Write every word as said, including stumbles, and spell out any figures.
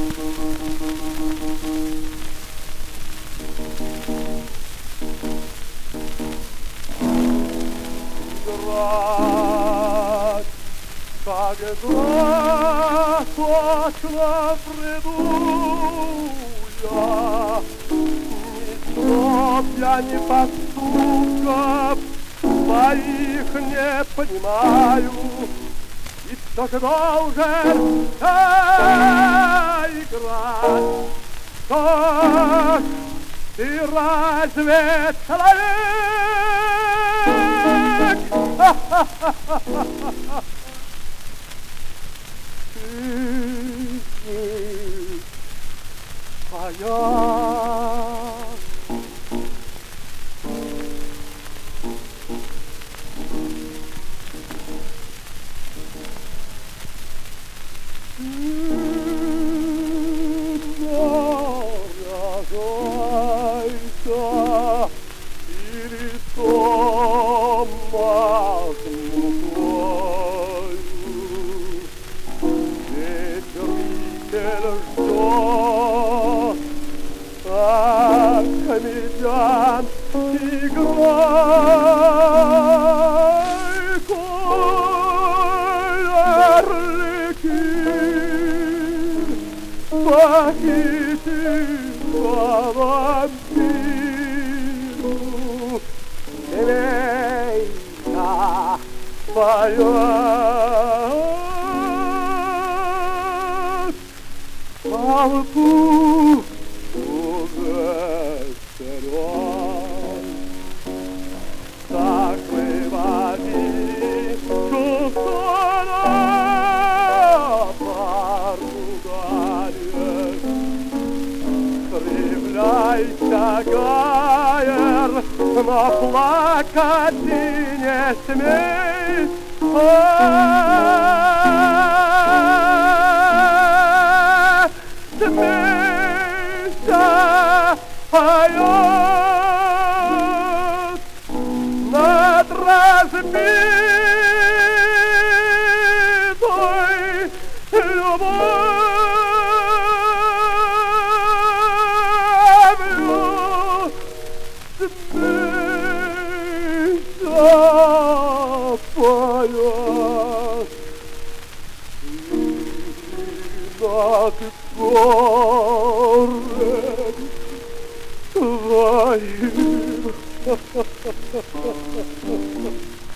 Играть, когда точно приду я, ни слов я, ни поступков своих не понимаю, и все же должен я играть. Что ж, ты разве человек? Ты твоя. Или то махнутою ветер ждет, а комедиан играй, коль арлекин похитила вампиру. Семейка поет толпу увеселен. Так выводи чувства на поругание. Кривляйся, Гайер, но плакать ты не смей. Смейся, поет над разбитой любовью. Смейся, поет над горем твоим.